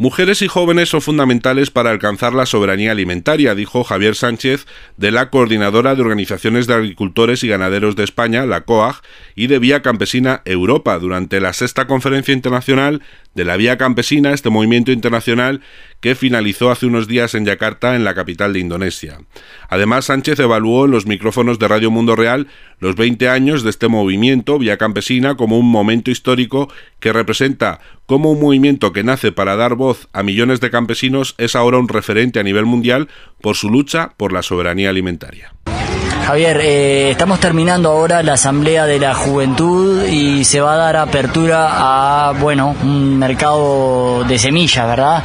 Mujeres y jóvenes son fundamentales para alcanzar la soberanía alimentaria, dijo Javier Sánchez, de la Coordinadora de Organizaciones de Agricultores y Ganaderos de España, la COAG, y de Vía Campesina Europa, durante la 6ª Conferencia Internacional de la Vía Campesina, este movimiento internacional que finalizó hace unos días en Yakarta, en la capital de Indonesia. Además, Sánchez evaluó en los micrófonos de Radio Mundo Real los 20 años de este movimiento, Vía Campesina, como un momento histórico que representa cómo un movimiento que nace para dar voz a millones de campesinos es ahora un referente a nivel mundial por su lucha por la soberanía alimentaria. Javier, estamos terminando ahora la Asamblea de la Juventud y se va a dar apertura a, un mercado de semillas, ¿verdad?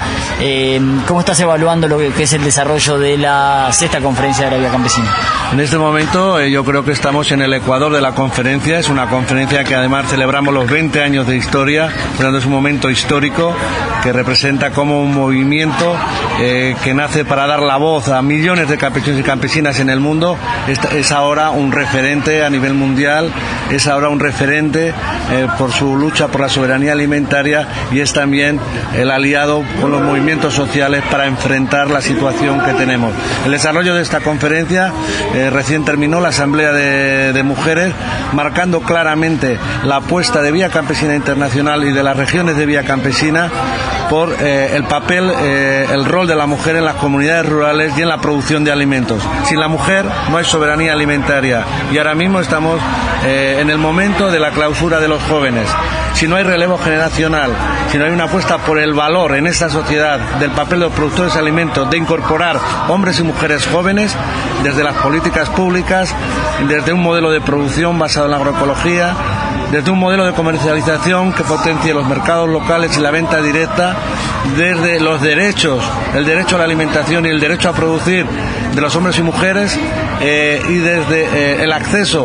¿Cómo estás evaluando lo que es el desarrollo de la 6ª Conferencia de la Vía Campesina? En este momento yo creo que estamos en el ecuador de la conferencia. Es una conferencia que además celebramos los 20 años de historia, por lo tanto es un momento histórico que representa como un movimiento que nace para dar la voz a millones de campesinos y campesinas en el mundo. Es ahora un referente a nivel mundial, es ahora un referente por su lucha por la soberanía alimentaria y es también el aliado con los movimientos sociales para enfrentar la situación que tenemos. El desarrollo de esta conferencia recién terminó la Asamblea de Mujeres, marcando claramente la apuesta de Vía Campesina Internacional y de las regiones de Vía Campesina por el papel, el rol de la mujer en las comunidades rurales y en la producción de alimentos. Sin la mujer no hay soberanía alimentaria y ahora mismo estamos en el momento de la clausura de los jóvenes. Si no hay relevo generacional, si no hay una apuesta por el valor en esta sociedad del papel de los productores de alimentos, de incorporar hombres y mujeres jóvenes desde las políticas públicas, desde un modelo de producción basado en la agroecología, desde un modelo de comercialización que potencie los mercados locales y la venta directa, desde los derechos, el derecho a la alimentación y el derecho a producir de los hombres y mujeres, y desde el acceso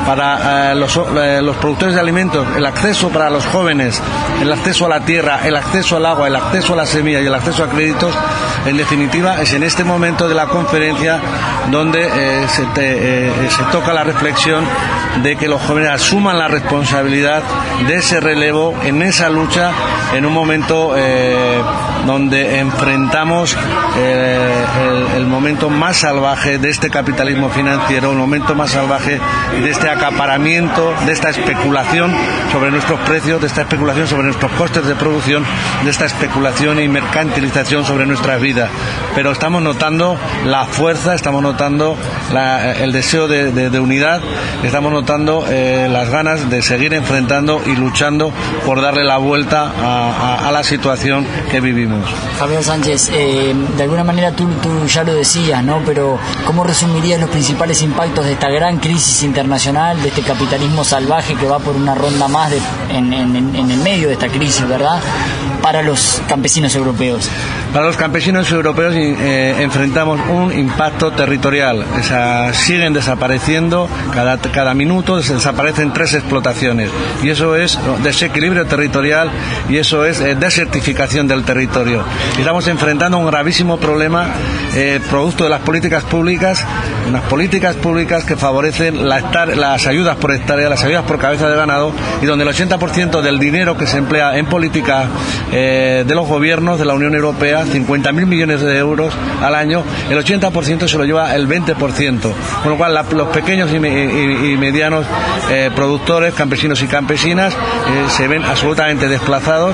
para los productores de alimentos, el acceso para los jóvenes, el acceso a la tierra, el acceso al agua, el acceso a la semilla y el acceso a créditos. En definitiva, es en este momento de la conferencia donde se toca la reflexión de que los jóvenes asuman la responsabilidad de ese relevo en esa lucha, en un momento donde enfrentamos el momento más salvaje de este capitalismo financiero, el momento más salvaje de este acaparamiento, de esta especulación sobre nuestros precios, de esta especulación sobre nuestros costes de producción, de esta especulación y mercantilización sobre nuestras vidas. Pero estamos notando la fuerza, estamos notando el deseo de unidad, estamos notando las ganas de seguir enfrentando y luchando por darle la vuelta a la situación que vivimos. Javier Sánchez, de alguna manera tú ya lo decías, ¿no? Pero ¿cómo resumirías los principales impactos de esta gran crisis internacional, de este capitalismo salvaje que va por una ronda más en el medio de esta crisis, ¿verdad?, para los campesinos europeos? Para los campesinos europeos enfrentamos un impacto territorial. Siguen desapareciendo, cada minuto desaparecen 3 explotaciones y eso es desequilibrio territorial y eso es desertificación del territorio. Estamos enfrentando un gravísimo problema producto de las políticas públicas, unas políticas públicas que favorecen las ayudas por hectárea, las ayudas por cabeza de ganado, y donde el 80% del dinero que se emplea en política de los gobiernos de la Unión Europea, 50.000 millones de euros al año, el 80% se lo lleva el 20%, con lo cual los pequeños y medianos productores, campesinos y campesinas se ven absolutamente desplazados,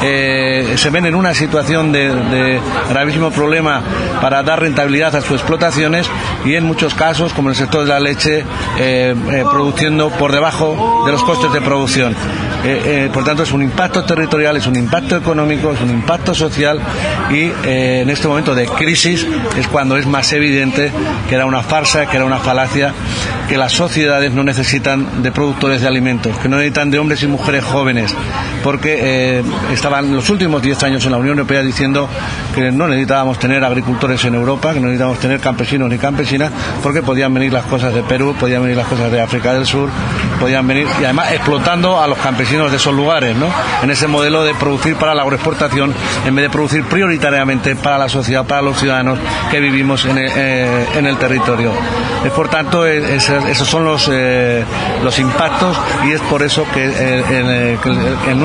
se ven en una situación de gravísimo problema para dar rentabilidad a sus explotaciones y en muchos casos, como en el sector de la leche, produciendo por debajo de los costes de producción. Por tanto, es un impacto territorial, es un impacto económico, es un impacto social y en este momento de crisis es cuando es más evidente que era una farsa, que era una falacia, que las sociedades no necesitan de productores de alimentos, que no necesitan de hombres y mujeres jóvenes, porque estaban los últimos 10 años en la Unión Europea diciendo que no necesitábamos tener agricultores en Europa, que no necesitábamos tener campesinos ni campesinas, porque podían venir las cosas de Perú, podían venir las cosas de África del Sur, podían venir, y además explotando a los campesinos de esos lugares, ¿no? En ese modelo de producir para la agroexportación en vez de producir prioritariamente para la sociedad, para los ciudadanos que vivimos en el territorio. Por tanto, esos son los impactos y es por eso que en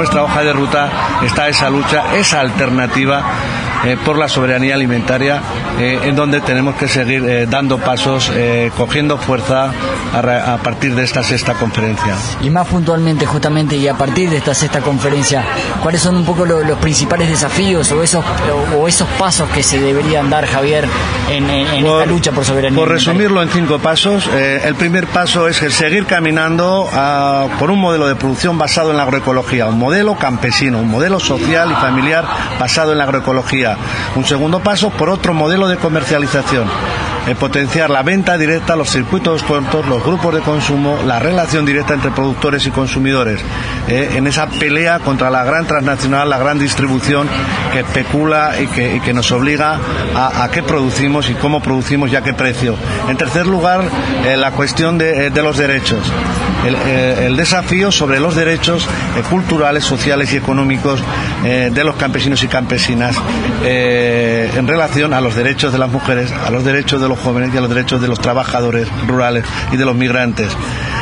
nuestra hoja de ruta está esa lucha, esa alternativa por la soberanía alimentaria, en donde tenemos que seguir dando pasos, cogiendo fuerza a partir de esta sexta conferencia. Y más puntualmente, justamente, y a partir de esta sexta conferencia, ¿cuáles son un poco los principales desafíos o esos pasos que se deberían dar, Javier, en esta lucha por soberanía alimentaria? Por resumirlo en 5 pasos, el primer paso es el seguir caminando por un modelo de producción basado en la agroecología, un modelo campesino, un modelo social y familiar basado en la agroecología. Un segundo paso por otro modelo de comercialización, potenciar la venta directa, los circuitos cortos, los grupos de consumo, la relación directa entre productores y consumidores, en esa pelea contra la gran transnacional, la gran distribución que especula y que nos obliga a qué producimos y cómo producimos y a qué precio. En tercer lugar, la cuestión de los derechos. El desafío sobre los derechos culturales, sociales y económicos de los campesinos y campesinas en relación a los derechos de las mujeres, a los derechos de los jóvenes y a los derechos de los trabajadores rurales y de los migrantes.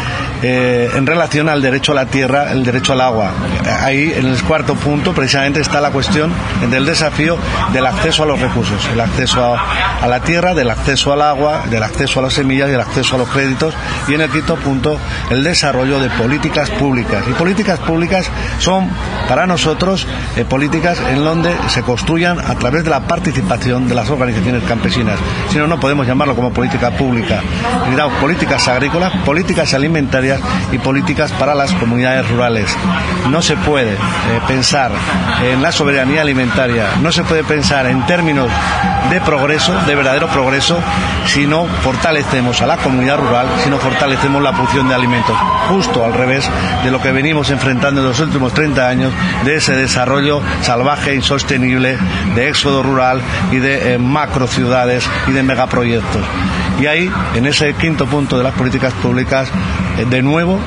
En relación al derecho a la tierra, el derecho al agua. Ahí, en el cuarto punto, precisamente está la cuestión del desafío del acceso a los recursos, el acceso a la tierra, del acceso al agua, del acceso a las semillas y el acceso a los créditos. Y en el quinto punto, el desarrollo de políticas públicas. Y políticas públicas son, para nosotros, políticas en donde se construyan a través de la participación de las organizaciones campesinas. Si no, no podemos llamarlo como política pública. Necesitamos políticas agrícolas, políticas alimentarias y políticas para las comunidades rurales. No se puede pensar en la soberanía alimentaria, no se puede pensar en términos de progreso, de verdadero progreso, si no fortalecemos a la comunidad rural, si no fortalecemos la producción de alimentos. Justo al revés de lo que venimos enfrentando en los últimos 30 años, de ese desarrollo salvaje e insostenible, de éxodo rural y de macro ciudades y de megaproyectos. Y ahí, en ese quinto punto de las políticas públicas, de nuevo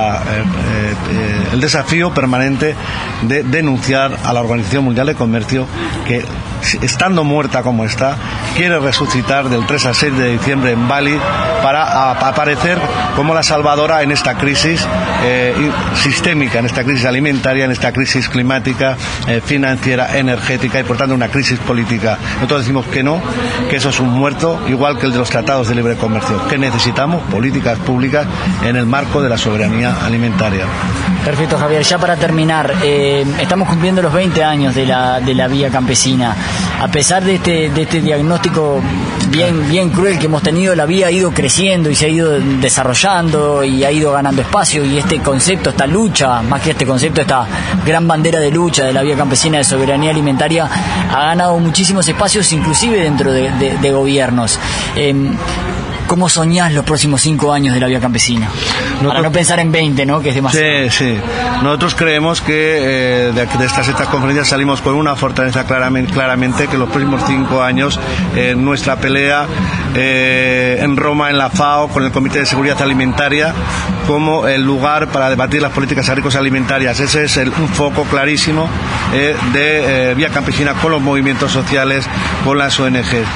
el desafío permanente de denunciar a la Organización Mundial de Comercio, que, estando muerta como está, quiere resucitar del 3 al 6 de diciembre en Bali para aparecer como la salvadora en esta crisis sistémica, en esta crisis alimentaria, en esta crisis climática, financiera, energética y por tanto una crisis política. Nosotros decimos que no, que eso es un muerto, igual que el de los tratados de libre comercio, que necesitamos políticas públicas en el marco de la soberanía alimentaria. Perfecto, Javier. Ya para terminar, estamos cumpliendo los 20 años de la vía campesina. A pesar de este diagnóstico bien cruel que hemos tenido, la vía ha ido creciendo y se ha ido desarrollando y ha ido ganando espacio, y este concepto, esta lucha, más que este concepto, esta gran bandera de lucha de la vía campesina de soberanía alimentaria ha ganado muchísimos espacios, inclusive dentro de gobiernos. ¿Cómo soñás los próximos 5 años de la vía campesina? Para no pensar en 20, ¿no? Que es demasiado. Sí. Nosotros creemos que de estas conferencias salimos con una fortaleza claramente, que los próximos 5 años nuestra pelea en Roma, en la FAO, con el Comité de Seguridad Alimentaria, como el lugar para debatir las políticas agrícolas alimentarias. Ese es un foco clarísimo de vía campesina, con los movimientos sociales, con las ONGs.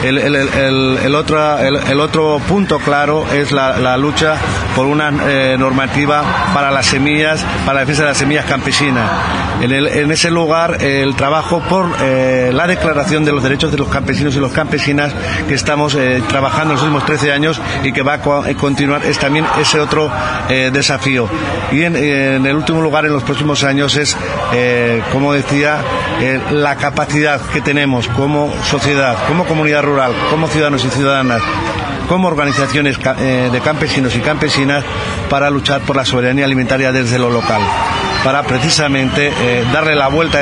El otro punto claro es la lucha por una normativa para las semillas, para la defensa de las semillas campesinas. En ese lugar, el trabajo por la declaración de los derechos de los campesinos y las campesinas, que estamos trabajando en los últimos 13 años y que va a continuar, es también ese otro desafío. Y en el último lugar, en los próximos años, es, como decía, la capacidad que tenemos como sociedad, como comunidad rural, como ciudadanos y ciudadanas, como organizaciones de campesinos y campesinas, para luchar por la soberanía alimentaria desde lo local, para precisamente darle la vuelta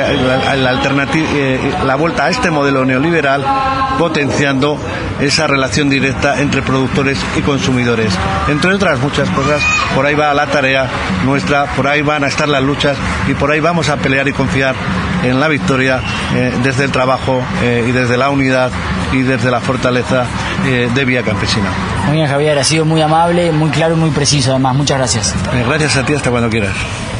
a este modelo neoliberal, potenciando esa relación directa entre productores y consumidores. Entre otras muchas cosas, por ahí va la tarea nuestra, por ahí van a estar las luchas y por ahí vamos a pelear y confiar en la victoria desde el trabajo y desde la unidad y desde la fortaleza de vía campesina. Muy bien, Javier, ha sido muy amable, muy claro y muy preciso además. Muchas gracias. Gracias a ti, hasta cuando quieras.